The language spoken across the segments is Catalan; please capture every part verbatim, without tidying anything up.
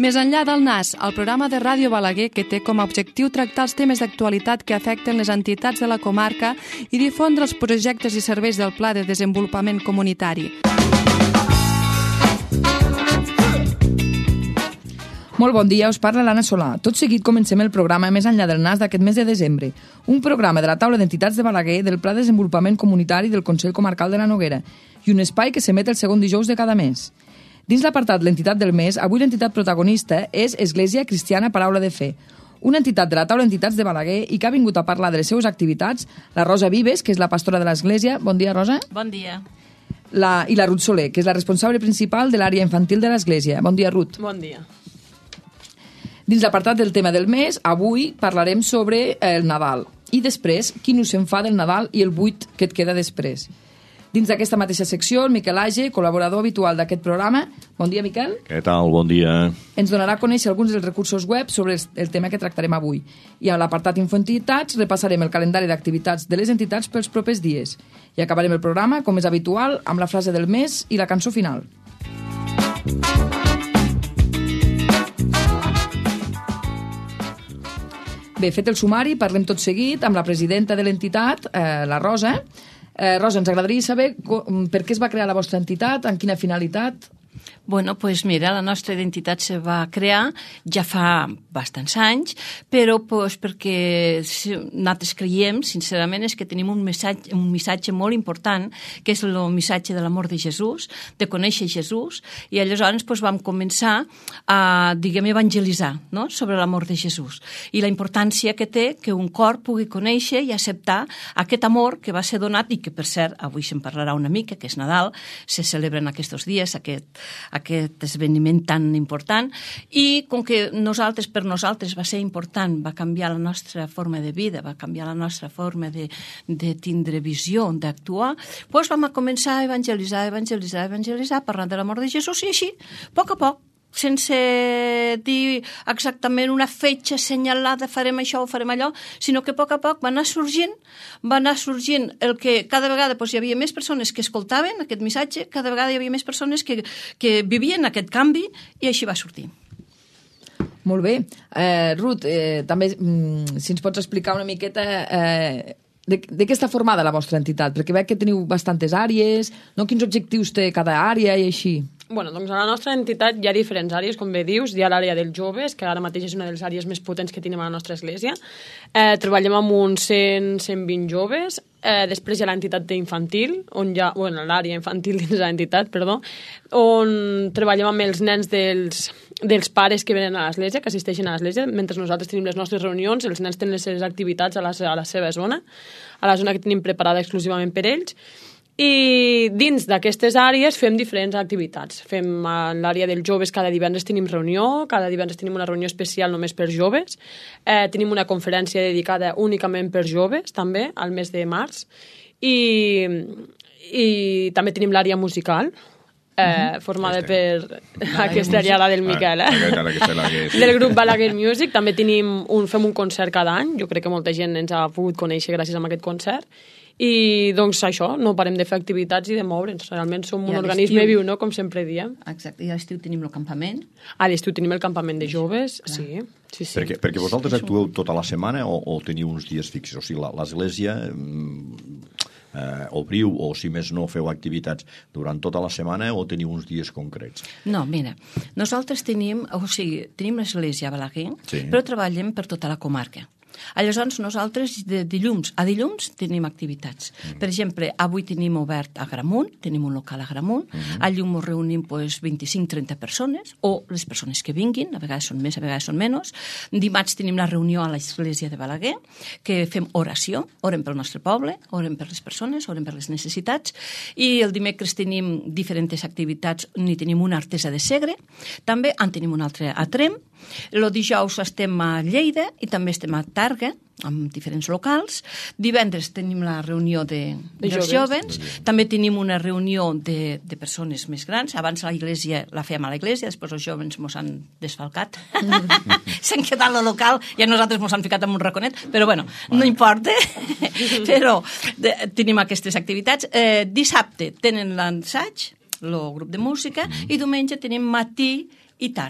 Més enllà del Nas, el programa de Ràdio Balaguer que té com a objectiu tractar els temes d'actualitat que afecten les entitats de la comarca i difondre els projectes i serveis del Pla de Desenvolupament Comunitari. Molt bon dia, us parla l'Anna Solà. Tot seguit comencem el programa Més enllà del Nas d'aquest mes de desembre, un programa de la taula d'entitats de Balaguer del Pla de Desenvolupament Comunitari del Consell Comarcal de la Noguera i un espai que s'emet el segon dijous de cada mes. Dins l'apartat L'entitat del mes, avui l'entitat protagonista és Església Cristiana Paraula de Fe, una entitat de la taula d'entitats de Balaguer i que ha vingut a parlar de les seues activitats, la Rosa Vives, que és la pastora de l'Església. Bon dia, Rosa. Bon dia. La, I la Ruth Soler, que és la responsable principal de l'àrea infantil de l'Església. Bon dia, Ruth. Bon dia. Dins l'apartat del tema del mes, avui parlarem sobre el Nadal i després quin us se'n fa del Nadal i el buit que et queda després. Dins d'aquesta mateixa secció, el Miquel Age, col·laborador habitual d'aquest programa. Bon dia, Miquel. Què tal? Bon dia. Ens donarà a conèixer alguns dels recursos web sobre el tema que tractarem avui. I a l'apartat Infantilitats repassarem el calendari d'activitats de les entitats pels propers dies. I acabarem el programa, com és habitual, amb la frase del mes i la cançó final. Bé, fet el sumari, parlem tot seguit amb la presidenta de l'entitat, eh, la Rosa. Eh, Rosa, ens agradaria saber per què es va crear la vostra entitat, amb quina finalitat. Bueno, pues mira, la nostra identitat se va crear ja fa bastants anys, però pues, perquè nosaltres creiem, sincerament, és que tenim un missatge, un missatge molt important, que és el missatge de l'amor de Jesús, de conèixer Jesús, i aleshores pues, vam començar a, diguem, evangelitzar, no?, sobre l'amor de Jesús, i la importància que té que un cor pugui conèixer i acceptar aquest amor que va ser donat i que, per cert, avui se'n parlarà una mica, que és Nadal, se celebren aquests dies, aquest aquest esdeveniment tan important, i com que nosaltres, per nosaltres va ser important, va canviar la nostra forma de vida, va canviar la nostra forma de, de tindre visió, d'actuar, doncs vam a començar a evangelitzar, evangelitzar, evangelitzar, parlant de l'amor de Jesús, i així, a poc a poc, sense dir exactament una fetge assenyalada, farem això o farem allò, sinó que a poc a poc va anar sorgint, va anar sorgint el que cada vegada doncs, hi havia més persones que escoltaven aquest missatge, cada vegada hi havia més persones que, que vivien aquest canvi, i així va sortir. Molt bé. Eh, Ruth, eh, també, mm, si ens pots explicar una miqueta eh, de, de què està formada la vostra entitat, perquè veig que teniu bastantes àrees, no? Quins objectius té cada àrea i així? Bueno, doncs a la nostra entitat hi ha diferents àrees, com bé dius. Hi ha l'àrea dels joves, que ara mateix és una de les àrees més potents que tenim a la nostra església. Eh, treballem amb uns cent a cent vint joves. Eh, després hi ha l'entitat d'infantil, on hi ha, bueno, l'àrea infantil dins l'entitat, perdó, on treballem amb els nens dels, dels pares que venen a l'església, que assisteixen a l'església. Mentre nosaltres tenim les nostres reunions, els nens tenen les seves activitats a la, a la seva zona, a la zona que tenim preparada exclusivament per ells. I dins d'aquestes àrees fem diferents activitats. Fem a l'àrea dels joves, cada divendres tenim reunió, cada divendres tenim una reunió especial només per joves, eh, tenim una conferència dedicada únicament per joves, també, al mes de març, i, i també tenim l'àrea musical, eh, formada per aquesta àrea, la del Miquel, eh? del grup Balaguer Music. També tenim un, fem un concert cada any, jo crec que molta gent ens ha pogut conèixer gràcies a aquest concert. I doncs això, no parem de fer activitats i de moure'ns. Realment som un organisme viu, no?, com sempre diem. Exacte, i a l'estiu tenim el campament. A l'estiu tenim el campament de joves, sí. sí, sí. Perquè, perquè vosaltres actueu tota la setmana o, o teniu uns dies fixos? O sigui, l'església eh, obriu o, si més no, feu activitats durant tota la setmana o teniu uns dies concrets? No, mira, nosaltres tenim, o sigui, tenim l'església a Balaguer, sí. però treballem per tota la comarca. Aleshores, nosaltres de dilluns a dilluns tenim activitats. Mm. Per exemple, avui tenim obert a Gramunt, tenim un local a Gramunt, mm. allà ens reunim pues, vint-i-cinc a trenta persones, o les persones que vinguin, a vegades són més, a vegades són menys. Dimarts tenim la reunió a l'església de Balaguer, que fem oració, orem pel nostre poble, orem per les persones, orem per les necessitats, i el dimecres tenim diferents activitats, n'hi tenim una artesa de Segre, també en tenim una altra a Trem. El dijous estem a Lleida i també estem a Targa, amb diferents locals. Divendres tenim la reunió de, de dels joves. També tenim una reunió de, de persones més grans. Abans la iglesia la fèiem a l'església, després els joves mos han desfalcat. S'han quedat al local i a nosaltres mos han ficat en un raconet, però bueno, no importa. Però de, tenim aquestes activitats. Eh, dissabte tenen l'ensaig, el grup de música, i diumenge tenim matí i tarda.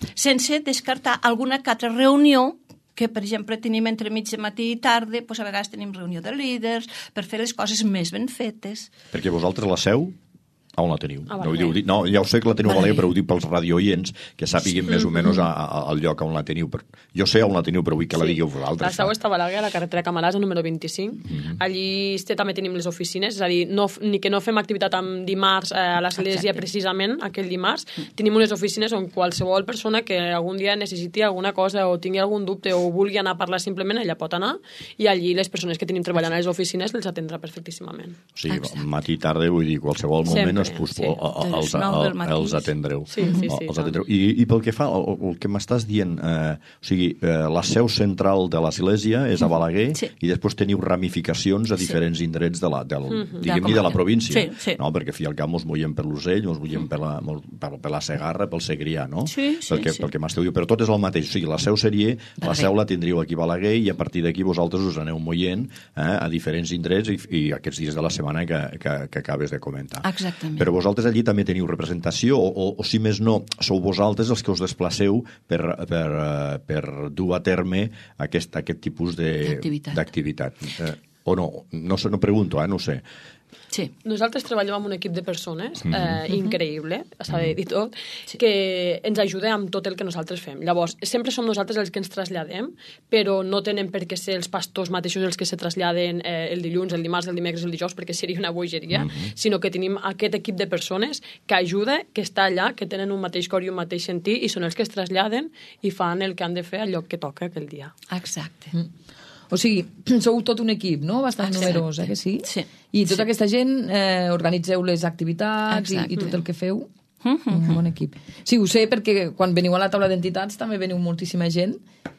sense descartar alguna que altra reunió que, per exemple, tenim entre mig de matí i tarda, doncs a vegades tenim reunió de líders per fer les coses més ben fetes. Perquè vosaltres la seu, on la teniu? A No, ho Balaguer. diu, no, ja ho sé que la teniu a Balaguer, Balaguer. però ho dic pels radiooients, que sàpiguin més o menys a, a, al lloc on la teniu. Per- Jo sé on la teniu, però vull que la digueu La vosaltres. seu està a Balaguer, a la carretera Camarasa, número vint-i-cinc. Allí este, també tenim les oficines, és a dir, no, f- ni que no fem activitat amb dimarts eh, a l'església Exacte. precisament, aquell dimarts, tenim unes oficines on qualsevol persona que algun dia necessiti alguna cosa o tingui algun dubte o vulgui anar a parlar simplement, ella pot anar, i allí les persones que tenim treballant a les oficines les atendrà perfectíssimament. O sigui, Exacte. matí i tarda, vull dir, qualsevol moment Sempre, es pus, sí. o, o, De les els, nou del el, matí. els atendreu. Sí, sí, sí, Els tant. atendreu. I, I pel que fa, el, el que m'estàs dient, eh, o sigui, eh, la seu central de l'església és a Balaguer Sí. i després teniu ramificacions a diferents indrets de la, del, diguem-ne, De de la comarca. província. Sí, sí. No? Perquè, al fi i al cap, mos moviem per l'Urgell, mos moviem per la, mos- per, per la Segarra, pel Segrià, no? Sí, sí, pel que, sí. Pel que m'esteu dient. Però tot és el mateix. O sigui, la seu seria, la Balaguer. seu la tindríeu aquí a Balaguer i a partir d'aquí vosaltres us aneu movent eh, a diferents indrets i, i aquests dies de la setmana que, que, que acabes de comentar. Exactament. Però vosaltres allí també teniu representació o, o, o si més no, sou vosaltres els que us desplaceu per, per, eh, per dur a terme aquest, aquest tipus de- D'activitat. d'activitat. Eh, o no, no, sé, no pregunto, eh, no ho sé. Sí. Nosaltres treballem amb un equip de persones eh, increïble, s'ha de dir tot, Sí. que ens ajuda amb tot el que nosaltres fem. Llavors, sempre som nosaltres els que ens traslladem, però no tenen per què ser els pastors mateixos els que se traslladen eh, el dilluns, el dimarts, el dimecres, el dijous, perquè seria una bogeria, sinó que tenim aquest equip de persones que ajuda, que està allà, que tenen un mateix cor i un mateix sentit, i són els que es traslladen i fan el que han de fer al lloc que toca aquell dia. Exacte. O sigui, sou tot un equip, no? Bastant Exacte. numerós, eh, que sí? Sí. I tota Sí. aquesta gent eh, organitzeu les activitats i, Exacte. i tot el que feu. Mhm. Un bon equip. Sí, ho sé perquè quan veniu a la taula d'entitats també veniu moltíssima gent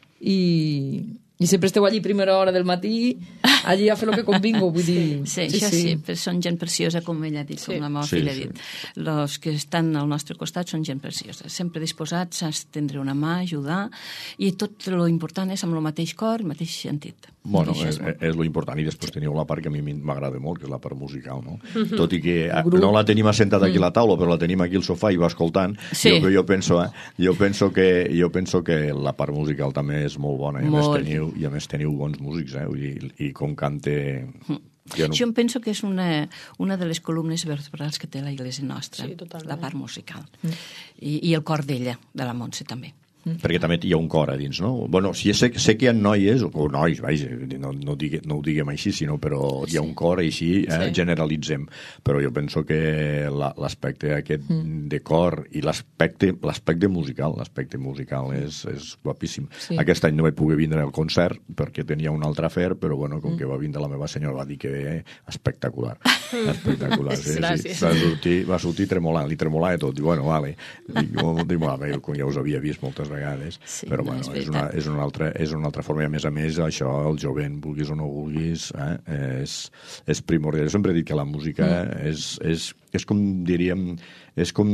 i, i sempre esteu allí a primera hora del matí, allí a fer el que convingo, vull dir... Sí, sí, això sí, sí, però són gent preciosa, com ella ha dit, Sí. com la meva Sí, filla ha sí. dit. Els que estan al nostre costat són gent preciosa, sempre disposats a estendre una mà, ajudar, i tot lo important és amb el mateix cor, el mateix sentit. Bueno, I això és, és molt- és lo important. I després teniu la part que a mi m'agrada molt, que és la part musical, no? Tot i que eh, no la tenim assentada aquí a la taula, però la tenim aquí al sofà i va escoltant. Sí. Jo, jo, penso, eh, jo, penso que, jo penso que la part musical també és molt bona. I a, més Molt. teniu, i a més teniu bons músics, eh? Vull dir, i com cante... Jo no... Jo em penso que és una, una de les columnes vertebrals que té la Iglesia nostra, Sí, totalment. la part musical. I, I el cor d'ella, de la Montse, també. Perquè també hi ha un cor a dins, no? Bueno, sí, sé, sé que hi ha noies, o nois, vaja, no, no, digue, no ho diguem així, sinó però hi ha un cor així, eh, Sí. generalitzem. Però jo penso que la- l'aspecte aquest de cor i l'aspecte l'aspecte musical, l'aspecte musical és, és guapíssim. Sí. Aquest any no vaig poder vindre al concert perquè tenia un altre afer, però bueno, com que va vindre la meva senyora va dir que eh, espectacular. Espectacular, sí, sí. Gràcies. Va sortir, va sortir tremolant, li tremolava tot. Dic, bueno, vale. Dic, molt tremolava, jo, com ja us havia vist moltes vegades. Sí, però no, bueno, és és, una, veritat. és, una altra, és una altra forma. I a més a més, això, el jovent, vulguis o no vulguis, eh, és, és primordial. Jo sempre he dit que la música mm. és, és, és com, diríem, és com,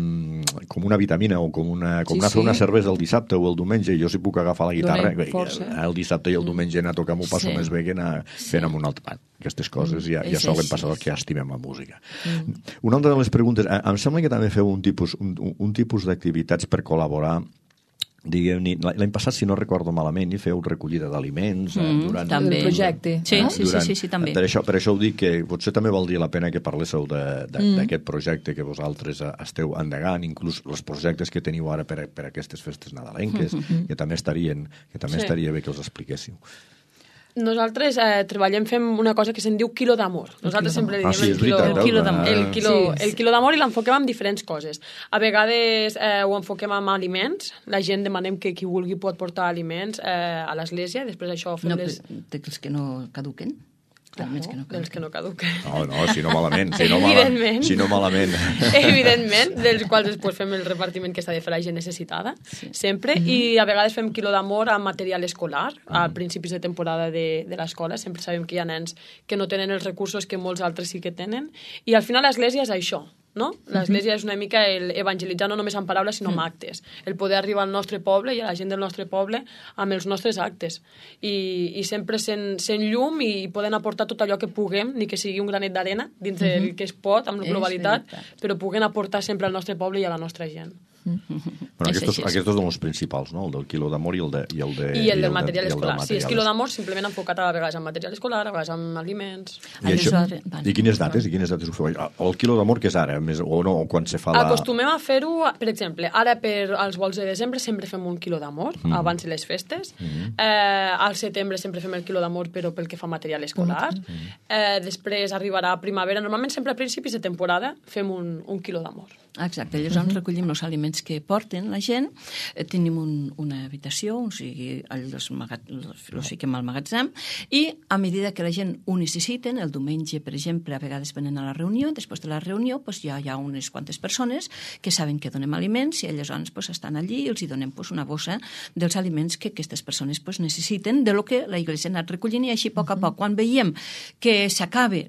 com una vitamina o com una, com Sí, anar a fer sí. una cervesa el dissabte o el diumenge. Jo si puc agafar la guitarra, Donem força. el, el dissabte i el diumenge anar a tocar m'ho passo Sí. més bé que anar fent amb un altre... Ah, aquestes coses ja, ja És solen així. passar el que estimem la música. Mm. Una altra de les preguntes, eh, em sembla que també feu un tipus, un, un, un tipus d'activitats per col·laborar, diguem-ne, l'any passat, si no recordo malament, hi feu recollida d'aliments eh, Mm, durant... també. El projecte, Sí, no? sí, sí, sí, sí, també. Per això, per això ho dic, que potser també valdria la pena que parléssiu d'aquest mm. projecte que vosaltres eh, esteu endegant, inclús els projectes que teniu ara per, a- per a aquestes festes nadalenques, mm-hmm. que també estarien, que també Sí. estaria bé que els expliquéssiu. Nosaltres eh, treballem, fem una cosa que se'n diu quilo d'amor. Nosaltres sempre li Ah, diem sí, el és quilo, veritat. El veus? quilo d'amor. Ah, el quilo, Sí. el quilo d'amor i l'enfoquem amb diferents coses. A vegades eh, ho enfoquem amb aliments. La gent demanem que qui vulgui pot portar aliments eh, a l'església. Després això fem No, les... dels que no caduquen. Aliments que no dels que caduquen. no caduquen. No, no, si no malament, si no Evidentment. malament. Si no malament. Evidentment, dels quals després fem el repartiment que s'ha de fer a la gent necessitada, sí. sempre, mm -hmm. i a vegades fem quilo d'amor amb material escolar, a principis de temporada de, de l'escola, sempre sabem que hi ha nens que no tenen els recursos que molts altres sí que tenen, i al final l'església és això, no? L'església és una mica el evangelitzar no només amb paraules sinó amb actes, el poder arribar al nostre poble i a la gent del nostre poble amb els nostres actes i, i sempre sent, sent llum i poden aportar tot allò que puguem, ni que sigui un granet d'arena dins del que es pot amb la És globalitat, veritat. però puguen aportar sempre al nostre poble i a la nostra gent. Bueno, aquests, aquests són els principals, no? El del quilo d'amor i el, de, i el, de, I el del material de, escolar. del Sí, és quilo d'amor simplement enfocat a vegades en material escolar, a vegades en aliments. I, això, I quines dates? I quines dates ho feu? El quilo d'amor que és ara, més, o no, o quan se fa la... Acostumem a fer-ho, per exemple, ara per als vols de desembre sempre fem un quilo d'amor, mm. abans de les festes. Mm. Eh, al setembre sempre fem el quilo d'amor, però pel que fa material escolar. Mm. Eh, després arribarà a primavera. Normalment sempre a principis de temporada fem un, un quilo d'amor. Exacte, llavors uh -huh. recollim els aliments que porten la gent, eh, tenim un, una habitació, o sigui, els, els, els fiquem al magatzem, i a mesura que la gent ho necessiten, el diumenge, per exemple, a vegades venen a la reunió, després de la reunió pues, ja hi ha unes quantes persones que saben que donem aliments i aleshores pues, estan allí i els hi donem pues, una bossa dels aliments que aquestes persones pues, necessiten, de lo que la Iglesia ha anat recollint, i així a poc a poc, quan veiem que s'acabe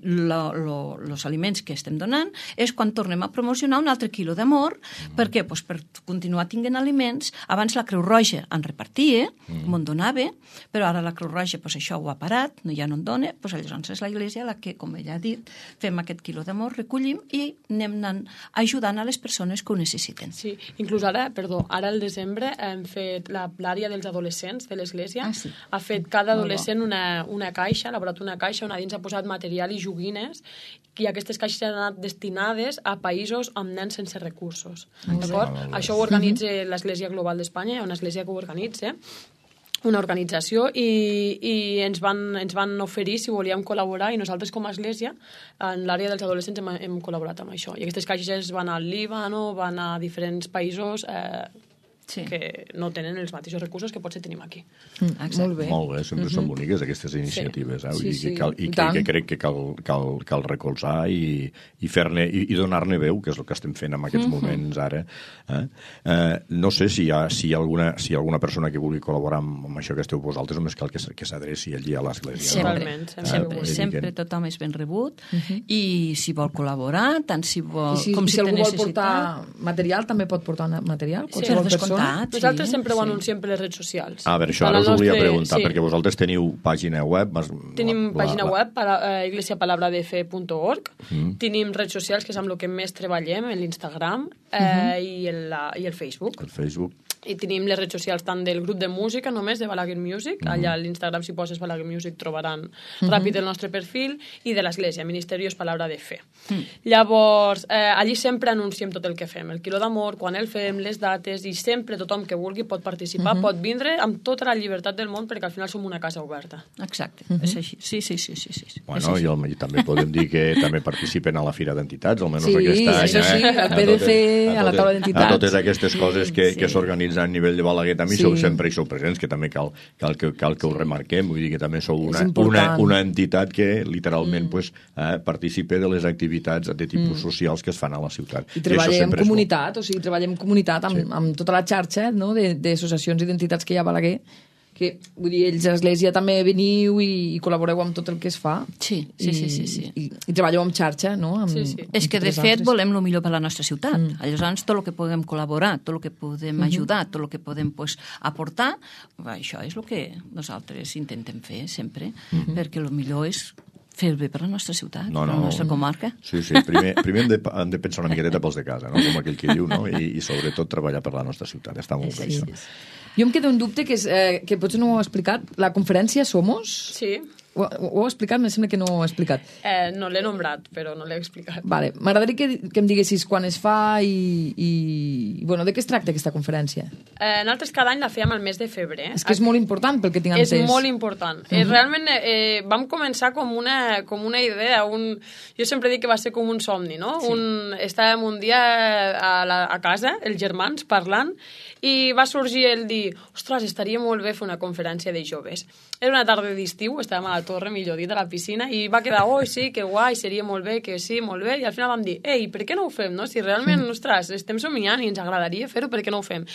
els aliments que estem donant, és quan tornem a promocionar un altre quilo d'amor. Mm. Per què? Pues per continuar tinguent aliments. Abans la Creu Roja en repartia, mm. me'n donava, però ara la Creu Roja pues, això ho ha parat, no, ja no en dona, pues, llavors és la Iglesia la que, com ella ha dit, fem aquest quilo d'amor, recollim i anem anant ajudant a les persones que ho necessiten. Sí, inclús ara, perdó, ara al desembre hem fet l'àrea dels adolescents de l'Església, ah, sí. ha fet cada adolescent una, una caixa, ha elaborat una caixa on a dins ha posat material i joguines, i aquestes caixes han anat destinades a països amb nens sense recursos. D'acord? Això ho organitza l'Església Global d'Espanya, hi ha una església que ho organitza, una organització, i, i ens, van, ens van oferir si volíem col·laborar, i nosaltres com a església en l'àrea dels adolescents hem, hem col·laborat amb això. I aquestes caixes van al Líbano, van a diferents països eh, sí. que no tenen els mateixos recursos que potser tenim aquí. Mm, molt bé. Molt bé, sempre uh -huh. són boniques aquestes iniciatives, sí. eh? Sí, I, sí. que cal, i, que, que crec que cal, cal, cal recolzar i, i fer-ne i, i donar-ne veu, que és el que estem fent en aquests uh -huh. moments ara. Eh? Eh, no sé si hi ha, si hi ha, alguna, si hi ha alguna persona que vulgui col·laborar amb, amb això que esteu vosaltres, només cal que, que s'adreci allí a l'església. Sempre, no? sempre, sempre, eh, sempre tothom és ben rebut uh -huh. i si vol col·laborar, tant si vol... I si, com si, si algú vol portar material, també pot portar material? Sí, per descomptat. Nosaltres sí, sempre ho sí. anunciem per les redes socials. A veure, això ara us volia nostre... preguntar, sí. perquè vosaltres teniu pàgina web... Tenim la, pàgina la... web, para, eh, iglesia palabra de fe punto org. Mm. Tenim redes socials, que és amb el que més treballem, l'Instagram eh, uh -huh. i, el, la, i el Facebook. El Facebook. I tenim les redes socials tant del grup de música només, de Balaguer Music, mm. allà a l'Instagram si poses Balaguer Music trobaran mm -hmm. ràpid el nostre perfil, i de l'Església, Ministerios Palabra de Fe. Mm. Llavors, eh, allí sempre anunciem tot el que fem, el quilo d'amor, quan el fem, les dates, i sempre tothom que vulgui pot participar, mm -hmm. pot vindre amb tota la llibertat del món, perquè al final som una casa oberta. Exacte, mm -hmm. és així. Sí, sí, sí, sí, sí. Bueno, i, el, i també podem dir que també participen a la Fira d'Entitats, almenys sí, aquest any. Sí, sí, al P D C, a, a la taula d'entitats. A totes aquestes coses que, sí. que s'organitzen a nivell de Balaguer, també sí. sou sempre i sou presents, que també cal, cal, que, cal que ho remarquem, vull dir que també sou una, una, una entitat que literalment mm. pues, eh, participa de les activitats de tipus mm. socials que es fan a la ciutat. I treballem en comunitat, o sigui, treballem en comunitat amb, sí. amb tota la xarxa, no?, d'associacions i d'entitats que hi ha a Balaguer, que, vull dir, ells a l'Església també veniu i, i col·laboreu amb tot el que es fa. Sí, sí, i, sí, sí, sí. I, i treballeu amb xarxa, no? Amb, sí, sí. Amb és que, de fet, altres. volem el millor per a la nostra ciutat. Mm. Aleshores, tot el que podem col·laborar, tot el que podem mm-hmm. ajudar, tot el que podem pues, aportar, això és el que nosaltres intentem fer sempre, mm-hmm. perquè el millor és fer el bé per la nostra ciutat, no, no. per la nostra comarca. Sí, sí, primer, primer hem, de, hem de pensar una miqueta pels de casa, no? Com aquell que diu, no? I, i sobretot treballar per la nostra ciutat. Està molt bé, això. Jo em quedo un dubte, que, és, eh, que potser no ho heu explicat. La conferència Somos... Sí. Ho, ho heu explicat? Me sembla que no ho he explicat. Eh, no l'he nombrat, però no l'he explicat. Vale. M'agradaria que, que em diguessis quan es fa i, i... Bueno, de què es tracta aquesta conferència? Eh, nosaltres cada any la fèiem al mes de febrer. És que és molt important pel que tinc entès. És molt important. Uh -huh. eh, realment eh, vam començar com una, com una idea, un... jo sempre dic que va ser com un somni, no? Sí. Un... Estàvem un dia a, la, a casa, els germans, parlant, i va sorgir el dir, ostres, estaria molt bé fer una conferència de joves. Era una tarda d'estiu, estàvem a la torre, millor dit, a la piscina, i va quedar, oh, sí, que guai, seria molt bé, que sí, molt bé, i al final vam dir, ei, per què no ho fem, no? Si realment, ostres, estem somiant i ens agradaria fer-ho, per què no ho fem?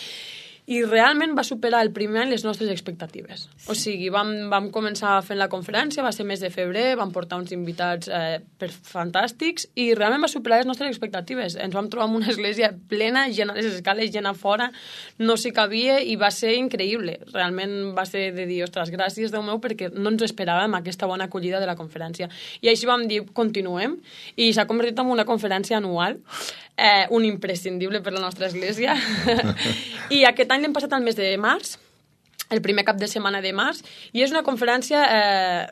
I realment va superar el primer any les nostres expectatives. O sigui, vam, vam començar fent la conferència, va ser mes de febrer, vam portar uns invitats eh, fantàstics, i realment va superar les nostres expectatives. Ens vam trobar en una església plena, gent a les escales, gent a fora, no s'hi cabia, i va ser increïble. Realment va ser de dir, ostres, gràcies, Déu meu, perquè no ens esperàvem aquesta bona acollida de la conferència. I així vam dir, continuem, i s'ha convertit en una conferència anual. eh, un imprescindible per la nostra església. I aquest any l'hem passat al mes de març, el primer cap de setmana de març, i és una conferència eh,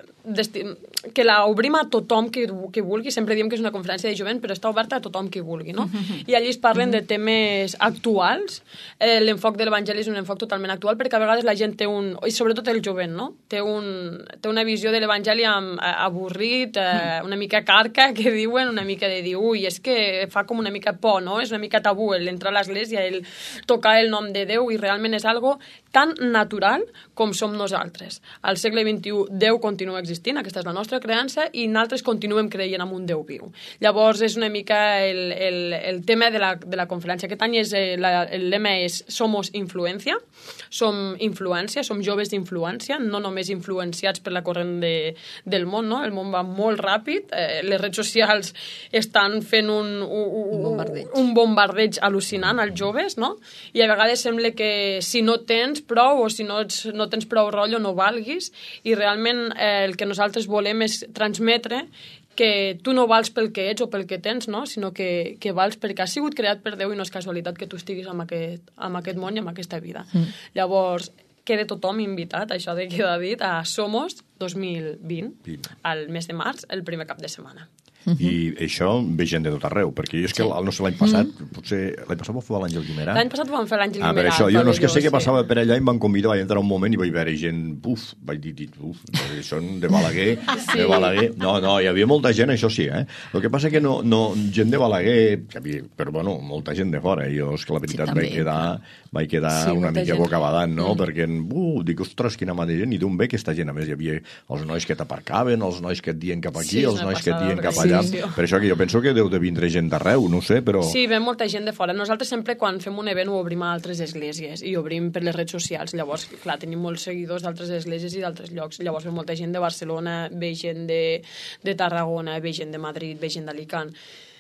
que la obrim a tothom que, que vulgui. Sempre diem que és una conferència de jovent, però està oberta a tothom que vulgui, no? Uh-huh. I allí es parlen uh-huh. de temes actuals. Eh, l'enfoc de l'Evangeli és un enfoc totalment actual, perquè a vegades la gent té un... i sobretot el jovent, no? Té, un, té una visió de l'Evangeli avorrit, eh, una mica carca, que diuen, una mica de dir, ui, és que fa com una mica por, no? És una mica tabú l'entrar a l'església, el tocar el nom de Déu, i realment és algo tan natural com som nosaltres. Al segle vint-i-u Déu continua existint, aquesta és la nostra creença, i nosaltres continuem creient en un Déu viu. Llavors és una mica el, el, el tema de la, de la conferència. Aquest any és, la, el lema és Somos influència, som influència, som joves d'influència, no només influenciats per la corrent de, del món, no? El món va molt ràpid, eh, les redes socials estan fent un, un, un, bombardeig. un bombardeig al·lucinant als joves, no? I a vegades sembla que si no tens prou o si no, ets, no tens prou rotllo no valguis, i realment eh, el que nosaltres volem és transmetre que tu no vals pel que ets o pel que tens, no? Sinó que, que vals perquè has sigut creat per Déu i no és casualitat que tu estiguis en aquest, en aquest món i en aquesta vida. Mm. Llavors, queda tothom invitat, això de queda dit, a Somos dos mil vint, al mes de març, el primer cap de setmana. I això ve gent de tot arreu, perquè jo és que sí. no sé, l'any passat, potser l'any passat vam fer l'Àngel Guimerà. L'any passat vam fer l'Àngel Guimerà. Ah, per això, jo no és que sé què passava per allà, i em van convidar, vaig entrar un moment i vaig veure gent, buf, vaig dir, uf, són de Balaguer, sí. de Balaguer. No, no, hi havia molta gent, això sí, eh? El que passa que no, no gent de Balaguer, que havia, però bueno, molta gent de fora, i jo és que la veritat sí, vaig quedar, vaig quedar sí, una mica gent. bocabadant, no? Mm. Perquè, uh, dic, ostres, quina mà de gent, i d'on ve aquesta gent? A més, hi havia els nois que t'aparcaven, els nois que et dien cap aquí, sí, els nois que et dien cap allà. Sí. Per això que jo penso que deu de vindre gent d'arreu, no sé, però... Sí, ve molta gent de fora. Nosaltres sempre quan fem un event ho obrim a altres esglésies i obrim per les redes socials. Llavors, clar, tenim molts seguidors d'altres esglésies i d'altres llocs. Llavors ve molta gent de Barcelona, ve gent de, de Tarragona, ve gent de Madrid, ve gent d'Alicant.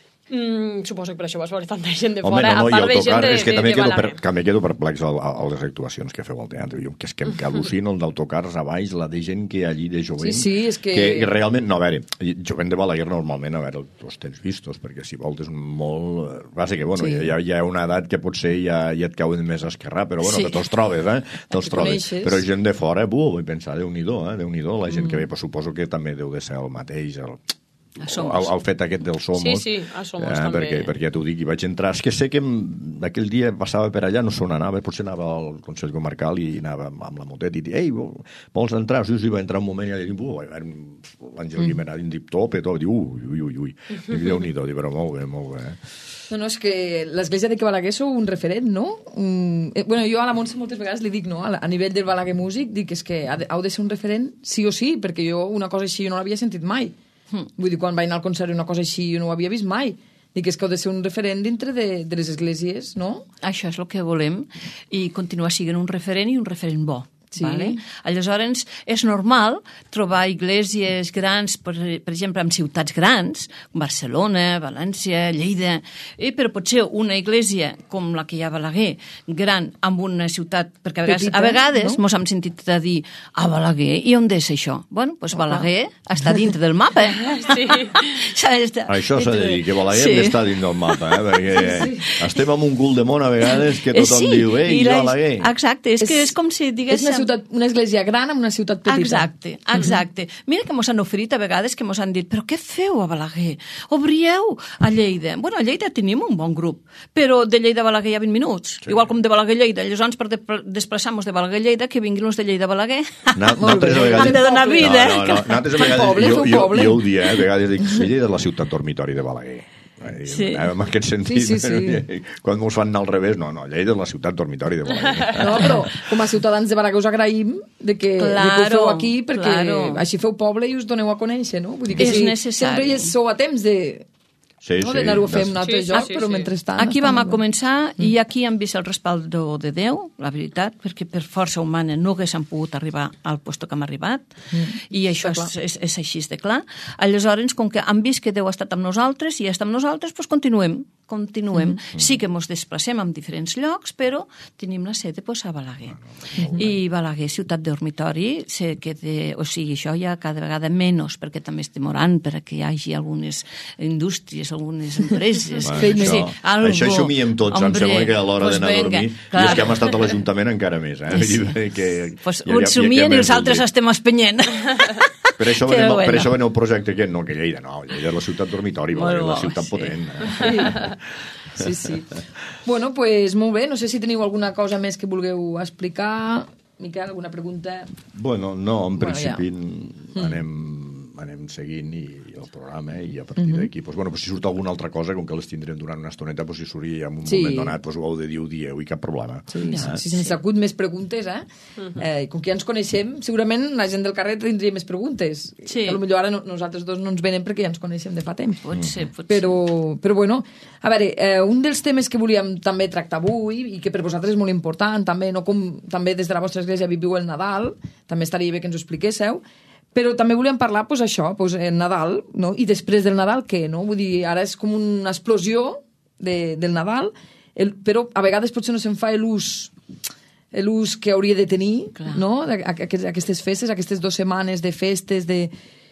Mm, suposo que per això vas veure tanta gent de Home, fora, no, no, a part de gent de, és que de, també de quedo, Balaguer. per, també quedo perplex a, a, a les actuacions que feu al teatre. Jo, que és que em al·lucino el d'autocars a baix, la de gent que hi ha allí de jovent. Sí, sí, és que... que realment, no, a veure, jovent de Balaguer normalment, a veure, els tens vistos, perquè si vols és molt... Va ser que, bueno, sí. hi, ha, hi ha una edat que potser ja, ja et cauen més a esquerrar, però bueno, sí. que te'ls trobes, eh? Te'ls trobes. Però gent de fora, buh, vull pensar, Déu-n'hi-do, eh? Déu-n'hi-do, la gent mm. que ve, però suposo que també deu de ser el mateix, el... El, el fet aquest del Somos. Sí, sí, a Somos eh, també. Perquè, perquè ja t'ho dic, i vaig entrar... És que sé que aquell dia passava per allà, no sé on anava, potser anava al Consell Comarcal i anava amb la motet i dir, ei, vols entrar? Sí, sí, va entrar un moment i ja dic, l'Àngel Guimerà, i em dic, tope, tope, diu, ui, ui, ui, ui. Déu-n'hi-do, dic, però molt bé, molt bé. No, no, és que l'església de que Balaguer sou un referent, no? Mm, eh, bueno, jo a la Montse moltes vegades li dic, no? A, a nivell del Balaguer músic, dic, és que heu de ser un referent sí o sí, perquè jo una cosa així jo no l'havia sentit mai. Hmm. Vull dir, quan vaig anar al concert una cosa així jo no ho havia vist mai. Dic, és que heu de ser un referent dintre de, de les esglésies, no? Això és el que volem, i continuar sent un referent i un referent bo. Sí. Vale? Aleshores, és normal trobar esglésies grans, per, per exemple, en ciutats grans, Barcelona, València, Lleida, i, però potser una església com la que hi ha a Balaguer, gran, amb una ciutat, perquè a vegades, Petita, a vegades no? mos hem sentit a dir, a Balaguer, i on és això? Bueno, doncs Balaguer està dintre del mapa. Sí. Això s'ha de dir, que Balaguer sí. està dins del mapa, eh? Perquè sí. estem en un cul de món a vegades que tothom sí. diu, ei, la... Balaguer. Exacte, és, és que és com si diguéssim... Ciutat, una església gran amb una ciutat petita. Exacte, exacte. Uh-huh. Mira que mos han oferit a vegades que mos han dit, però què feu a Balaguer? Obrieu a Lleida. Bueno, a Lleida tenim un bon grup, però de Lleida a Balaguer hi ha vint minuts. Sí. Igual com de Balaguer a Lleida. Llavors, per de desplaçar-nos de Balaguer a Lleida, que vinguin els de Lleida a Balaguer. Na, han de donar vida. No, no, no. Nosaltres a vegades, poble, jo, jo, jo ho dic, eh? A vegades dic, Lleida és la ciutat dormitori de Balaguer. Sí. En aquest sentit, sí, sí, sí. Quan mos fan anar al revés, no, no, Lleida és la ciutat dormitori de Balaguer. No, però com a ciutadans de Balaguer us agraïm de que, claro, de que ho feu aquí, perquè claro. així feu poble i us doneu a conèixer, no? Vull dir que és sí, necessari. Sempre sou a temps de... Sí, no, sí. d'anar-ho a fer en un altre sí, joc, sí, sí, però sí. mentrestant... Aquí vam a començar mm. i aquí hem vist el respaldo de Déu, la veritat, perquè per força humana no haguéssim pogut arribar al lloc que hem arribat, mm. i això és, és, és així de clar. Aleshores, com que hem vist que Déu ha estat amb nosaltres i està amb nosaltres, doncs continuem. continuem. Mm-hmm. Sí que ens desplacem en diferents llocs, però tenim la sede pues, a Balaguer. Mm-hmm. I Balaguer, ciutat dormitori, sé que de, o sigui, això ja cada vegada menys, perquè també estem orant perquè hi hagi algunes indústries, algunes empreses. Va, això, sí, algo, això assumíem tots, hombre, em sembla que a l'hora pues d'anar a venga, dormir, clar. i és que hem estat a l'Ajuntament encara més. Eh? Sí. Que, pues ja, uns ja, somien ja, i els altres estem espenyent. Per això, Però venem, bueno. per això venem el projecte aquest, no, que Lleida, no, Lleida és la ciutat dormitori, Molt la bo, ciutat sí. potent. Eh? Sí, sí. Bueno, pues molt bé. No sé si teniu alguna cosa més que vulgueu explicar. Miquel, alguna pregunta? Bueno, no, en Bueno, principi ja. anem, anem seguint i, i el programa i a partir Mhm. d'aquí, pues, bueno, pues, si surt alguna altra cosa, com que les tindrem durant una estoneta, pues, si suria en un Sí. moment donat, pues, ho heu de dir, ho dieu i cap problema. Sí, Eh? si se'ns acut més preguntes, eh? Mhm. eh? Com que ja ens coneixem, segurament la gent del carrer tindria més preguntes. Sí. Que potser ara no, nosaltres dos no ens venem perquè ja ens coneixem de fa temps. Pot ser, pot ser. Però, però bueno, a veure, eh, un dels temes que volíem també tractar avui i que per vosaltres és molt important, també, no com també des de la vostra església viviu el Nadal, també estaria bé que ens ho expliquéssiu, però també volíem parlar, doncs, això, doncs, el Nadal, no? I després del Nadal, què, no? Vull dir, ara és com una explosió de, del Nadal, el, però a vegades potser no se'n fa l'ús l'ús que hauria de tenir, Clar. no? Aquest, aquestes festes, aquestes dues setmanes de festes, de...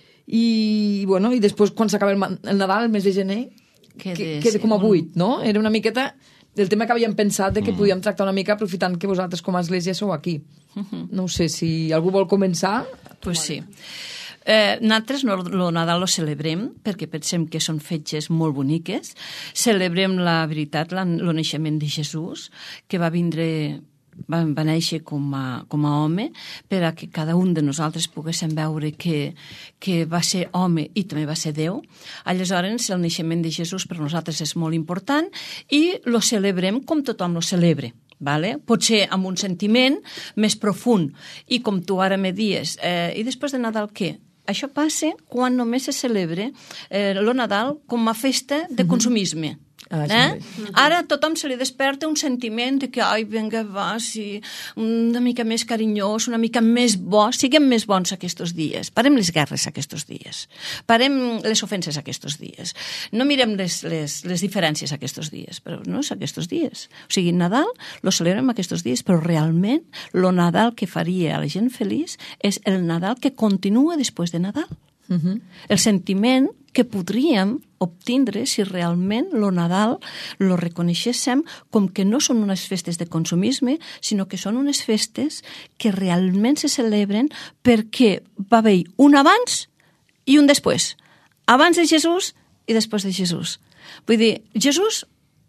I, bueno, i després, quan s'acaba el, ma- el Nadal, el mes de gener, Queda, que, queda sí, com a un- buit, no? Era una miqueta del tema que havíem pensat de que Mm. podíem tractar una mica aprofitant que vosaltres com a església sou aquí. No ho sé, si algú vol començar... Pues sí. Eh, nosaltres no, el Nadal lo celebrem perquè pensem que són fetges molt boniques. Celebrem la veritat, la, el naixement de Jesús, que va vindre va, va néixer com a, com a home per a que cada un de nosaltres poguéssim veure que, que va ser home i també va ser Déu. Aleshores, el naixement de Jesús per nosaltres és molt important i lo celebrem com tothom lo celebra. Vale? Potser amb un sentiment més profund. I com tu ara me dies, eh, i després de Nadal què? Això passa quan només se celebra eh, el Nadal com a festa de consumisme. Ah, sí, eh? sí. Ara a tothom se li desperta un sentiment de que, ai, vinga, va, sí, una mica més carinyós, una mica més bo, siguem més bons aquests dies, parem les guerres aquests dies, parem les ofenses aquests dies, no mirem les, les, les diferències aquests dies, però no és aquests dies. O sigui, Nadal lo celebrem aquests dies, però realment el Nadal que faria a la gent feliç és el Nadal que continua després de Nadal. Uh-huh. El sentiment que podríem obtindre si realment el Nadal lo reconeixéssim com que no són unes festes de consumisme, sinó que són unes festes que realment se celebren perquè va haver un abans i un després. Abans de Jesús i després de Jesús. Vull dir, Jesús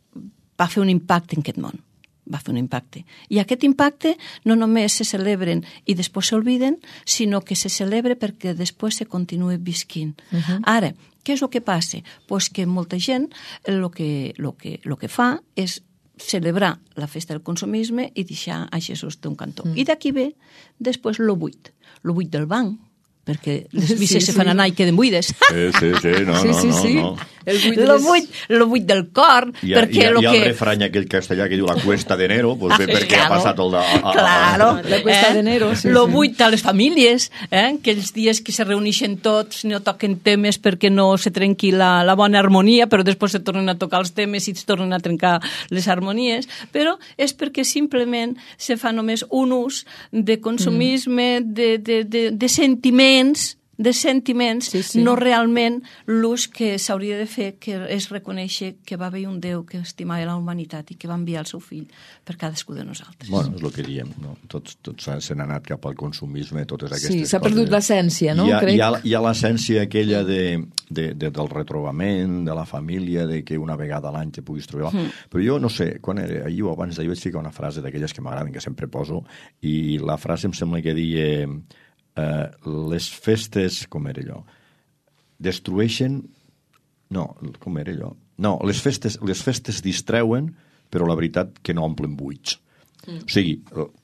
va fer un impacte en aquest món. Va fer un impacte. I aquest impacte no només se celebren i després s'olviden, sinó que se celebra perquè després se continua visquint. Uh-huh. Ara, què és el que passa? Pues que molta gent el que, lo que, lo que fa és celebrar la festa del consumisme i deixar a Jesús d'un cantó. Mm. I d'aquí ve després lo buit. Lo buit del banc, perquè les misses Sí, se fan sí. anar i queden buides. Sí, sí, sí, no, Sí, no, sí, no, sí. no. El buit de Lo les- buit, lo buit del cor, Hi ha, perquè hi ha, lo hi ha que... el refrany aquell castellà que diu la cuesta d'enero, pues bé, Ah, perquè claro. ha passat el de... A, a, Claro. La cuesta d'enero, sí, Lo sí. buit a les famílies, eh? Aquells dies que se reuneixen tots, no toquen temes perquè no se trenqui la, la bona harmonia, però després se tornen a tocar els temes i es tornen a trencar les harmonies, però és perquè simplement se fa només un ús de consumisme, mm. de, de, de, de sentiments, de sentiments, Sí, sí. no realment l'ús que s'hauria de fer, que és reconèixer que va haver un Déu que estimava la humanitat i que va enviar el seu fill per cadascú de nosaltres. Bueno, és el que diem, no? Tots, tots se n'han anat cap al consumisme, totes aquestes Sí, coses. s'ha perdut l'essència, no? Hi ha, Crec. hi ha, hi ha l'essència aquella de, de, de, del retrobament, de la família, de que una vegada a l'any te puguis trobar. Mm. Però jo no sé, quan era, ahir o abans d'ahir vaig ficar una frase d'aquelles que m'agraden, que sempre poso, i la frase em sembla que deia... Uh, les festes, com era allò, destrueixen... No, com era allò? No, les festes, les festes distreuen, però la veritat que no omplen buits. Mm. O sigui,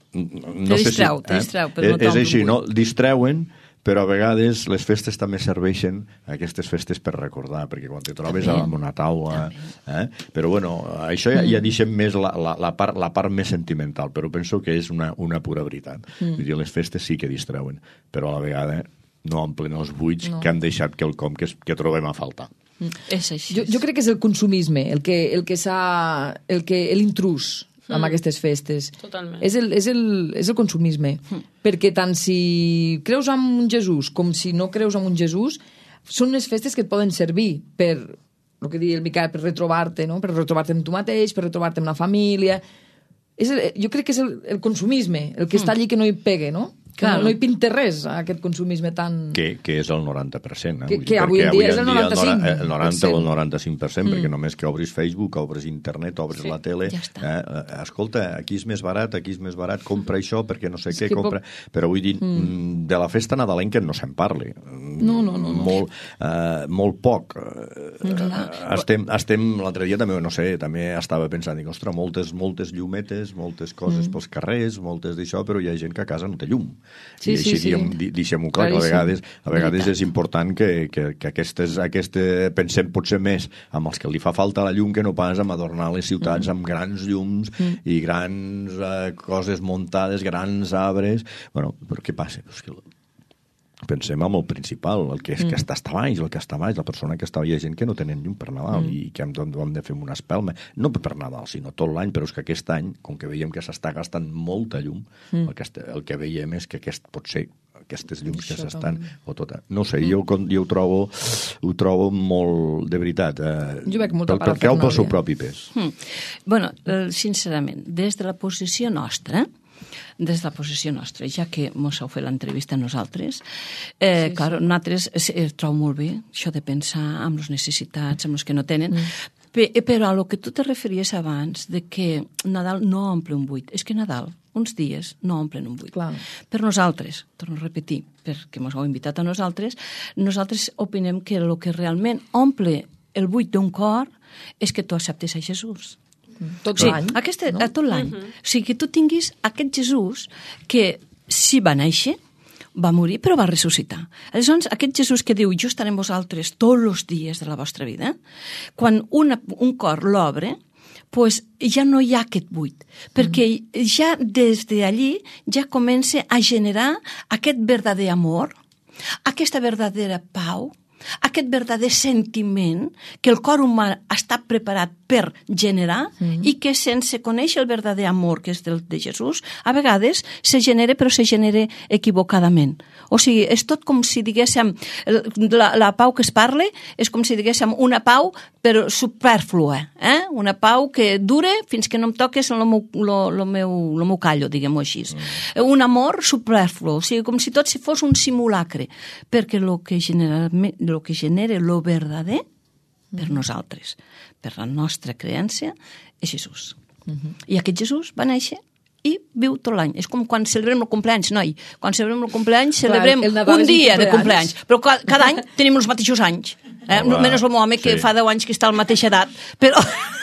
no Te sé distreu, si... te distreu, però no és, és t'omplen així, buit. no? Distreuen, però a vegades les festes també serveixen, aquestes festes per recordar, perquè quan te trobes També. amb una taula... Eh? Però bueno, això ja, ja deixem més la, la, la, part, la part més sentimental, però penso que és una, una pura veritat. Mm. Vull dir, les festes sí que distreuen, però a la vegada no omplen els buits No. que han deixat quelcom que, es, que trobem a faltar. És així. Jo, jo crec que és el consumisme, el que, el que s'ha... el que l'intrús amb mm. aquestes festes. Totalment. És el, és el, és el consumisme. Mm. Perquè tant si creus en un Jesús com si no creus en un Jesús, són unes festes que et poden servir per, el que diu el Miquel, per retrobar-te, no? Per retrobar-te amb tu mateix, per retrobar-te amb la família. És el, jo crec que és el, el consumisme, el que mm. està allí que no hi pegue, no? Que claro. no, no hi pinta res, aquest consumisme tan... Que, que és el noranta per cent. Eh? Que, que avui en dia és el noranta-cinc per cent. El noranta o el noranta-cinc per cent, mm. perquè només que obris Facebook, obris internet, obris sí, la tele... Ja eh? Escolta, aquí és més barat, aquí és més barat, compra això, perquè no sé és què, compra... Poc... Però vull dir, mm. de la festa nadalenca no se'n parli. No, no, no. no. Molt, uh, molt poc. Uh, estem, estem l'altre dia també, no sé, també estava pensant, dic, ostres, moltes, moltes llumetes, moltes coses mm. pels carrers, moltes d'això, però hi ha gent que a casa no té llum. Sí, I així sí, sí. deixem-ho clar, que a vegades, a vegades és important que, que, que aquestes, aquestes, pensem potser més amb els que li fa falta la llum que no pas amb adornar les ciutats mm. amb grans llums mm. i grans uh, coses muntades, grans arbres. Bueno, però què passa? Pues que pensem en el principal, el que, és, mm. que està a baix, el que està a baix, la persona que està... Hi ha gent que no tenen llum per Nadal mm. i que hem, hem de fer una espelma, no per Nadal, sinó tot l'any, però és que aquest any, com que veiem que s'està gastant molta llum, mm. el, que est, el que veiem és que aquest, potser aquestes llums Això que s'estan... O tota, no sé, mm. jo, jo ho trobo ho trobo molt, de veritat, eh, jo veig molta pel, pel creu pel seu propi pes. Mm. Bueno, sincerament, des de la posició nostra, des de la posició nostra, ja que mos heu fet l'entrevista a nosaltres, eh, sí, clar, sí. nosaltres eh, trobo molt bé això de pensar en les necessitats, en els que no tenen, mm. Pe però a lo que tu te referies abans, de que Nadal no omple un buit, és que Nadal, uns dies, no omplen un buit. Clar. Per nosaltres, torno a repetir, perquè mos heu invitat a nosaltres, nosaltres opinem que el que realment omple el buit d'un cor és que tu acceptes a Jesús. Tot sí, l'any, aquest, no? Tot l'any. Uh -huh. O sigui, que tu tinguis aquest Jesús que sí va néixer, va morir, però va ressuscitar. Aleshores, aquest Jesús que diu, jo estaré amb vosaltres tots els dies de la vostra vida, quan una, un cor l'obre, pues ja no hi ha aquest buit, perquè mm. ja des d'allí ja comença a generar aquest verdader amor, aquesta verdadera pau, aquest verdader sentiment que el cor humà està preparat per generar mm. i que sense conèixer el verdader amor que és del de Jesús, a vegades se genera però se genera equivocadament. O sigui, és tot com si diguéssim, la, la pau que es parla és com si diguéssim una pau però superflua, eh? Una pau que dure fins que no em toques el meu, lo, lo meu, lo meu callo, diguem-ho així. Mm. Un amor superflu, o sigui, com si tot si fos un simulacre, perquè el que generalment el que genera lo verdader per nosaltres, per la nostra creença, és Jesús. Uh-huh. I aquest Jesús va néixer i viu tot l'any. És com quan celebrem el compleanys, noi. Quan celebrem el compleanys, celebrem Clar, un dia de compleanys. Però cada, cada any tenim els mateixos anys. Eh? Oh, menys el meu home, que sí. fa deu anys que està a la mateixa edat. Però...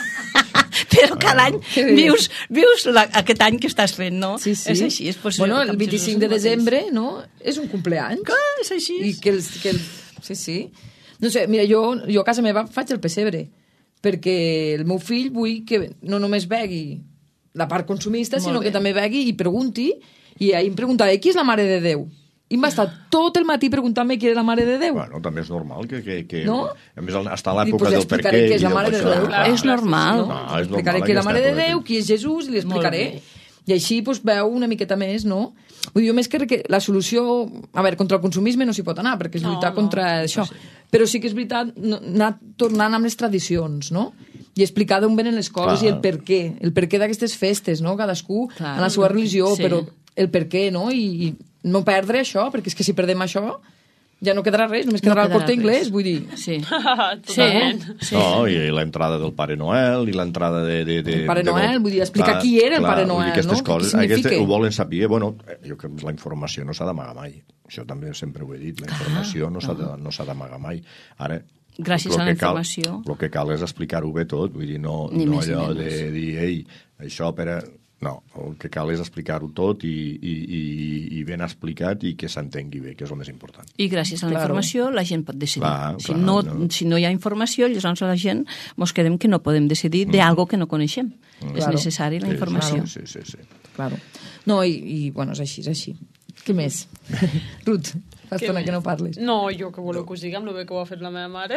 però cada any vius, vius la, aquest any que estàs fent, no? Sí, sí. És així. És bueno, el vint-i-cinc de desembre, no? És un compleany. Clar, és així. I que els, que el... Sí, sí. No sé, mira, jo, jo a casa meva faig el pessebre, perquè el meu fill vull que no només vegi la part consumista, Molt sinó bé. que també vegi i pregunti, i ahir em preguntava, qui és la Mare de Déu? I em va estar tot el matí preguntant-me qui era la Mare de Déu. Bueno, també és normal que... que, que no? A més, està a l'època del per què. Què és la Mare de Déu. Clar, és normal. No? No, és explicaré qui és la Mare de Déu, qui és Jesús, i li explicaré. I així doncs, veu una miqueta més, no? Vull dir, jo més que la solució... A veure, contra el consumisme no s'hi pot anar, perquè és lluitar no, no, contra no, això. Sí. Però sí que és veritat anar tornant amb les tradicions, no? I explicar d'on venen les coses Clar. i el per què. El per què d'aquestes festes, no? Cadascú Clar. en la seva religió, sí. però el per què, no? I, i no perdre això, perquè és que si perdem això ja no quedarà res, només quedarà no quedarà el Corte Inglés, vull dir. Sí. Totalment. Sí. No, i l'entrada del Pare Noel, i l'entrada de, de, de... El Pare de, Noel, vull dir, explicar clar, qui era el clar, Pare Noel, aquestes no? Coses, què aquestes, ho volen saber, bueno, jo que la informació no s'ha d'amagar mai. Això també sempre ho he dit, la informació ah, no s'ha no. no d'amagar mai. Ara, gràcies a la informació. El que cal és explicar-ho bé tot, vull dir, no, no allò de dir, ei, això per a... No, el que cal és explicar-ho tot i, i, i, i ben explicat i que s'entengui bé, que és el més important. I gràcies a la claro. informació la gent pot decidir. Clar, si, clar, no, no. si no hi ha informació, llavors la gent mos quedem que no podem decidir mm. d'algo que no coneixem. Mm. És claro. necessari la informació. Sí, sí, sí. sí. Claro. No, i, i bueno, és així, és així. Què més? Ruth? Fa estona que no parles. No, jo que voleu que us digui amb el bé que ho ha fet la meva mare.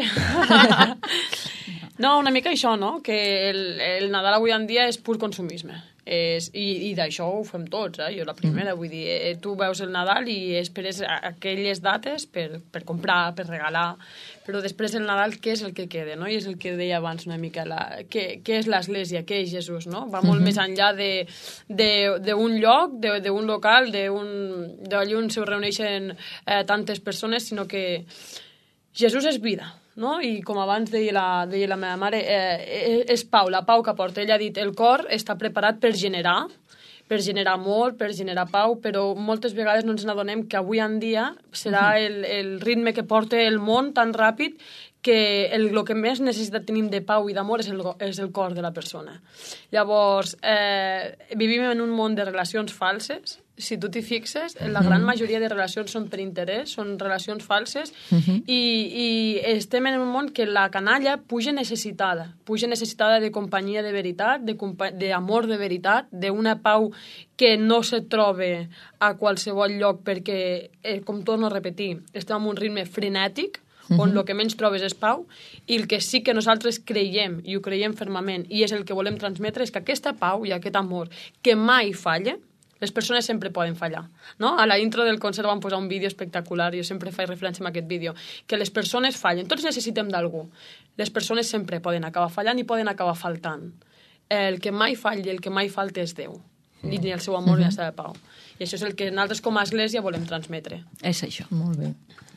No, una mica això, no? Que el, el Nadal avui en dia és pur consumisme. És, i i d'això ho fem tots, eh? Jo la primera, mm. vull dir, eh, tu veus el Nadal i esperes aquelles dates per, per comprar, per regalar, però després el Nadal què és el que queda, no? I és el que deia abans una mica, la, què, què és l'Església, què és Jesús, no? Va molt mm-hmm. més enllà d'un lloc, d'un local, d'allà on se reuneixen eh, tantes persones, sinó que Jesús és vida, no? I com abans deia la, deia la meva mare, eh, és pau, la pau que porta. Ella ha dit, el cor està preparat per generar, per generar amor, per generar pau, però moltes vegades no ens n'adonem que avui en dia serà el, el ritme que porta el món tan ràpid que el, el que més necessitat tenim de pau i d'amor és, el, és el cor de la persona. Llavors, eh, vivim en un món de relacions falses. Si tu t'hi fixes, la gran majoria de relacions són per interès, són relacions falses, uh-huh. i, i estem en un món que la canalla puja necessitada, puja necessitada de companyia de veritat, d'amor de veritat, d'una pau que no se troba a qualsevol lloc perquè, eh, com torno a repetir, estem en un ritme frenètic, on el que menys trobes és pau, i el que sí que nosaltres creiem, i ho creiem fermament, i és el que volem transmetre, és que aquesta pau i aquest amor que mai falla, les persones sempre poden fallar, no? A la intro del concert vam posar un vídeo espectacular, jo sempre faig referència a aquest vídeo, que les persones fallen, tots necessitem d'algú, les persones sempre poden acabar fallant i poden acabar faltant. El que mai falla, el que mai falta és Déu, i ni el seu amor ni la seva pau. I això és el que nosaltres com a església volem transmetre. És això. Molt bé.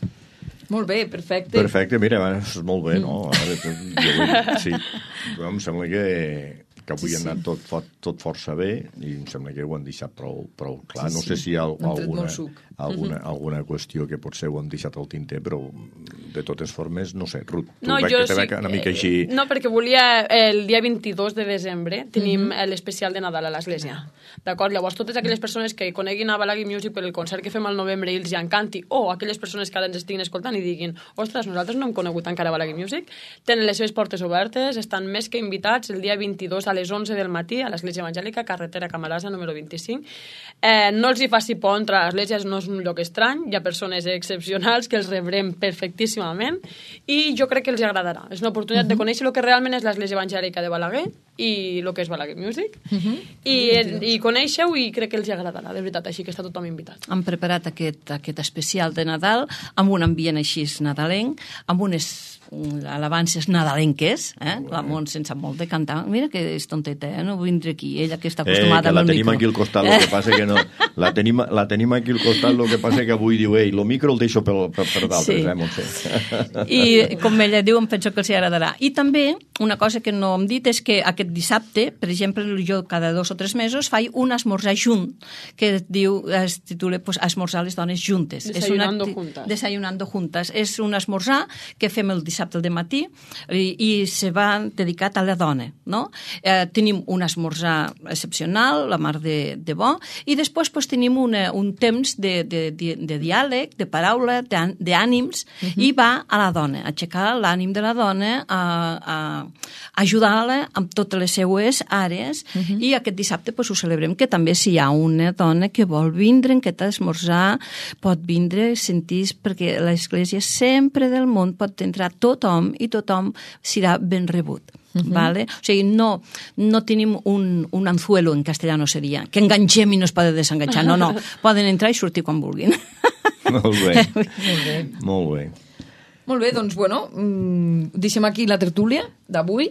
Molt bé, perfecte. Perfecte, mira, és molt bé, no? Ara, jo vull, sí, però em sembla que, que avui sí, ha anat tot, tot força bé i em sembla que ho han deixat prou, prou clar. Sí, no sé si hi ha alguna, alguna, alguna qüestió que potser ho han deixat al tinter, però de totes formes, no sé, Ruth, tu no, veig que te sí, veig una mica així... No, perquè volia, el dia vint-i-dos de desembre tenim uh-huh. l'especial de Nadal a l'església. D'acord? Llavors, totes aquelles persones que coneguin a Balaguer Music per el concert que fem al novembre i els hi encanti, o aquelles persones que ara ens estiguin escoltant i diguin, ostres, nosaltres no hem conegut encara Balaguer Music, tenen les seves portes obertes, estan més que invitats el dia vint-i-dos a les onze del matí a l'església evangèlica, carretera Camarasa, número vint-i-cinc. Eh, no els hi faci por entrar a l'església, no és un lloc estrany, hi ha persones excepcionals que els rebrem perfectíssimament i jo crec que els agradarà. És una oportunitat uh-huh. de conèixer el que realment és l'església evangèlica de Balaguer i el que és Balaguer Music uh-huh. i, i conèixeu i crec que els agradarà, de veritat, així que està tothom invitat. Hem preparat aquest, aquest especial de Nadal amb un ambient així nadalenc, amb unes alabances nadalenques, eh? La Montse en sap molt de cantar. Mira que és tonteta, eh? No vindre aquí, ella que està acostumada eh, que amb el micro. La tenim aquí al costat, el que passa que no... La tenim, la tenim aquí al costat, el que passa que avui diu, ei, el micro el deixo per, per, per d'altres, sí. eh, Montse? I com ella diu, em penso que els agradarà. I també, una cosa que no hem dit és que aquest dissabte, per exemple, jo cada dos o tres mesos faig un esmorzar junt, que es diu, es titula pues, esmorzar les dones juntes. Desayunando juntas. Desayunando juntas. És un esmorzar que fem el dissabte al matí i, i se va dedicat a la dona, no? Eh, tenim un esmorzar excepcional, la mar de, de bo, i després pues, tenim una, un temps de, de, de, de diàleg, de paraula, d'ànims, uh-huh. i va a la dona, a aixecar l'ànim de la dona, a, a, a ajudar-la amb totes les seues àrees, uh-huh. i aquest dissabte pues, ho celebrem, que també si hi ha una dona que vol vindre en aquest esmorzar, pot vindre, sentir, perquè l'església sempre del món pot entrar tothom i tothom serà ben rebut. Uh-huh. Vale? O sigui, no, no tenim un, un anzuelo, en castellano seria, que enganxem i no es pot desenganxar. No, no, poden entrar i sortir quan vulguin. Molt bé. Molt bé. Molt bé. Molt bé, doncs, bueno, deixem aquí la tertúlia d'avui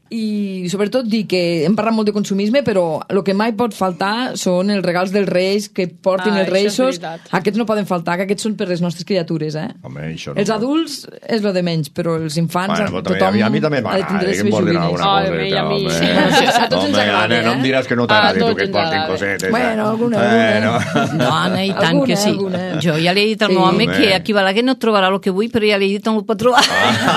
i sobretot dir que hem parlat molt de consumisme, però el que mai pot faltar són els regals dels reis que portin ah, els reisos. Aquests no poden faltar, que aquests són per les nostres criatures, eh? Home, això no. Els adults és lo de menys, però els infants, bueno, tothom a mi també ha de tindre les seves joguines. Oh, a mi, a mi. Sí, a tots ens agrada, eh? No em diràs que no t'agrada, tu que et portin cosetes. Bueno, alguna, alguna. Dona, i tant que sí. Jo ja li he dit al meu home que aquí a Balaguer no trobarà el que vull, però ja li he dit on ho pot trobar.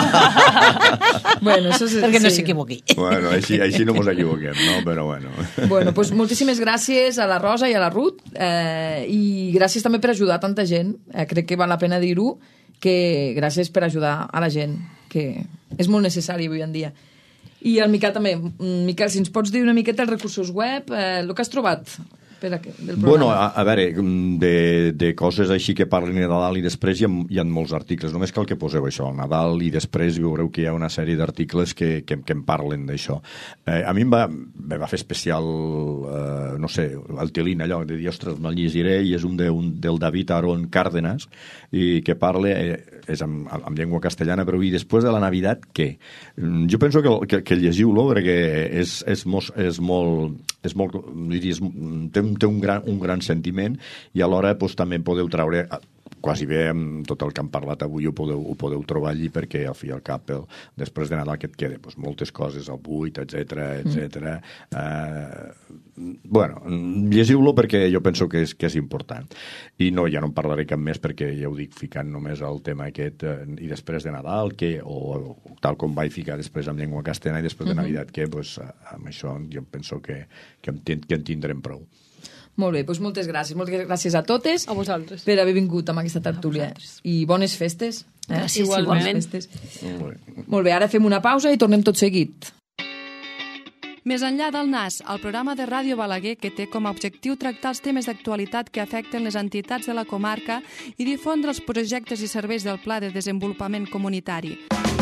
Bueno, això és... Perquè no s'equivoqui. Bueno, així així no ens equivoquem, no? Però bueno. Bueno, doncs moltíssimes gràcies a la Rosa i a la Ruth eh, i gràcies també per ajudar tanta gent. Eh, crec que val la pena dir-ho, que gràcies per ajudar a la gent, que és molt necessari avui en dia. I el Miquel també. Miquel, si ens pots dir una miqueta els recursos web, eh, el que has trobat per a, del programa? Bueno, a, a veure, de, de coses així que parlen de Nadal i després hi ha, hi ha molts articles, només cal que poseu això, Nadal, i després veureu que hi ha una sèrie d'articles que, que, que em parlen d'això. Eh, a mi em va, em va fer especial, eh, no sé, el Telín, allò, de dir, ostres, me'l llegiré, i és un, de, un del David Aaron Cárdenas, i que parla, eh, és amb, amb llengua castellana, però i després de la Navidad, què? Jo penso que, que, que llegiu-lo, perquè és, és, mos, és molt... És molt diries, té, té un, gran, un gran sentiment, i alhora doncs, també podeu treure... Quasi bé amb tot el que hem parlat avui ho podeu, ho podeu trobar allí, perquè al fi i al cap el, després de Nadal que et queda doncs, moltes coses al buit, etcètera etcètera. Mm. Eh, bueno, llegiu-lo perquè jo penso que és, que és important. I no, ja no en parlaré cap més perquè ja ho dic ficant només el tema aquest eh, i després de Nadal, que, o tal com vaig ficar després amb llengua castellana i després de Navidad, que pues, amb això jo penso que, que, en, que en tindrem prou. Molt bé, doncs moltes gràcies. Moltes gràcies a totes a vosaltres per haver vingut amb aquesta tertúlia. I bones festes. Eh? Gràcies, igualment. Festes. Molt bé. Molt bé, ara fem una pausa i tornem tot seguit. Més enllà del N A S, el programa de Ràdio Balaguer, que té com a objectiu tractar els temes d'actualitat que afecten les entitats de la comarca i difondre els projectes i serveis del Pla de Desenvolupament Comunitari.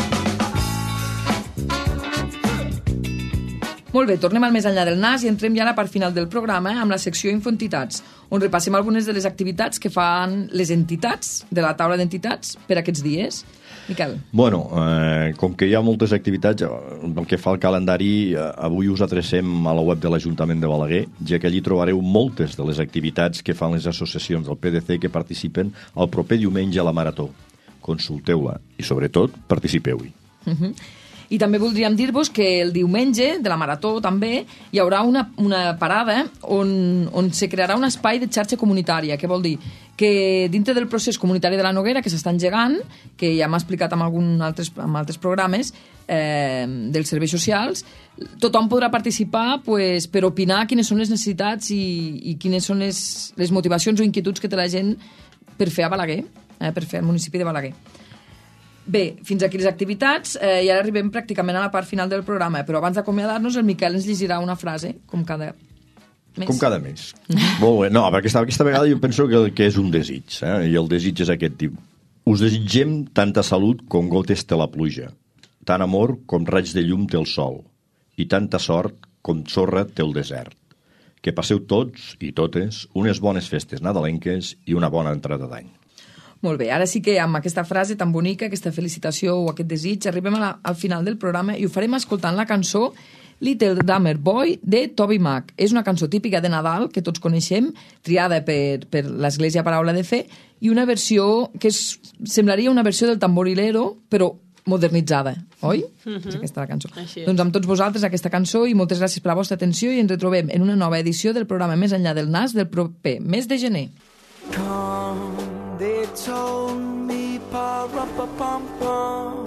Molt bé, tornem al més enllà del N A S i entrem ja a la part final del programa amb la secció Infoentitats, on repassem algunes de les activitats que fan les entitats de la taula d'entitats per aquests dies. Miquel. Bueno, eh, com que hi ha moltes activitats, el que fa el calendari, eh, avui us adrecem a la web de l'Ajuntament de Balaguer, ja que allí trobareu moltes de les activitats que fan les associacions del P D C que participen el proper diumenge a la Marató. Consulteu-la i, sobretot, participeu-hi. Uh-huh. I també voldríem dir-vos que el diumenge de la Marató també hi haurà una, una parada on, on se crearà un espai de xarxa comunitària. Què vol dir? Que dintre del procés comunitari de la Noguera que s'està engegant, que ja m'ha explicat en, algun altres, en altres programes eh, dels serveis socials, tothom podrà participar pues, per opinar quines són les necessitats i, i quines són les, les motivacions o inquietuds que té la gent per fer a Balaguer, eh, per fer al municipi de Balaguer. Bé, fins aquí les activitats, eh, i ara arribem pràcticament a la part final del programa, però abans d'acomiadar-nos el Miquel ens llegirà una frase, com cada mes. Com cada mes. Molt bé. No, perquè aquesta, aquesta vegada jo penso que, que és un desig, eh? I el desig és aquest tipus. Us desitgem tanta salut com gotes té la pluja, tant amor com raig de llum té el sol, i tanta sort com sorra té el desert. Que passeu tots i totes unes bones festes nadalenques i una bona entrada d'any. Molt bé, ara sí que amb aquesta frase tan bonica, aquesta felicitació o aquest desig, arribem a la, al final del programa i ho farem escoltant la cançó Little Drummer Boy de Toby Mac. És una cançó típica de Nadal que tots coneixem, triada per, per l'Església Paraula de Fe, i una versió que és, semblaria una versió del tamborilero, però modernitzada, oi? Uh-huh. És aquesta la cançó. Doncs amb tots vosaltres aquesta cançó i moltes gràcies per la vostra atenció i ens retrobem en una nova edició del programa Més enllà del N A S del proper mes de gener. Come. They told me, pa-rum-pa-pum-pum,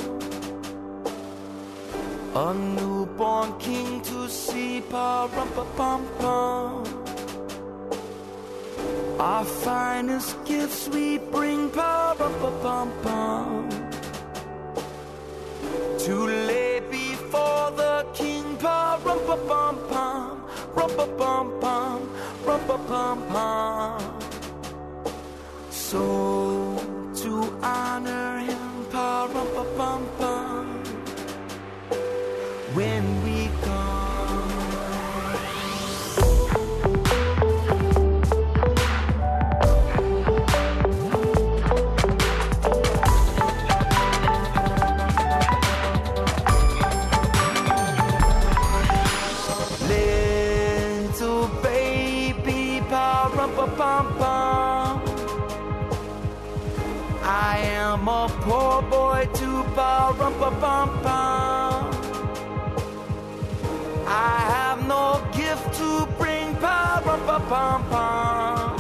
a newborn king to see, pa-rum-pa-pum-pum. Our finest gifts we bring, pa-rum-pa-pum-pum, to lay before the king, pa-rum-pa-pum-pum, rum-pa-pum-pum, rum-pa-pum-pum. So, to honor him, pa-rum-pa-pum-pum, when we Little baby, pa-rum-pa-pum-pum, I am a poor boy to pa-rum-pa-pum-pum. I have no gift to bring, pa-rum-pa-pum-pum,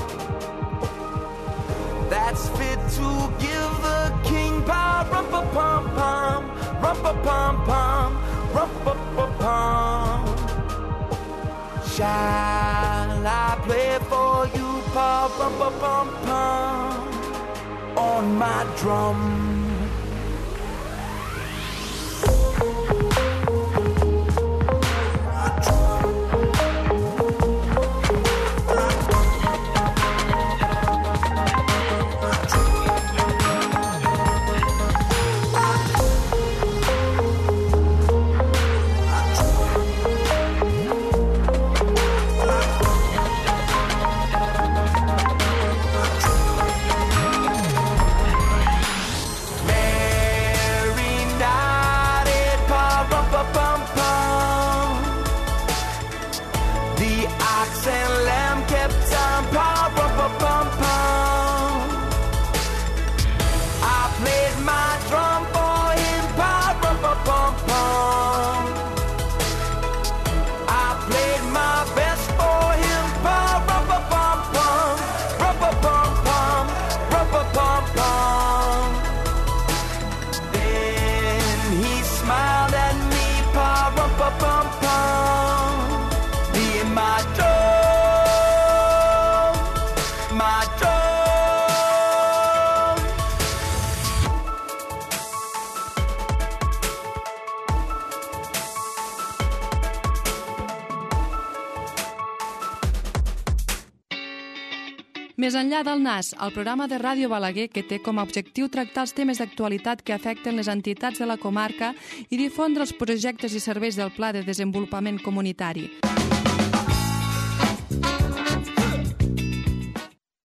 that's fit to give the king, pa-rum-pa-pum-pum, rum-pa-pum-pum, rum-pa-pum-pum. Shall I play for you, pa-rum-pa-pum-pum, on my drum? My drum. my drum. Més enllà del N A S, el programa de Ràdio Balaguer que té com a objectiu tractar els temes d'actualitat que afecten les entitats de la comarca i difondre els projectes i serveis del Pla de Desenvolupament Comunitari.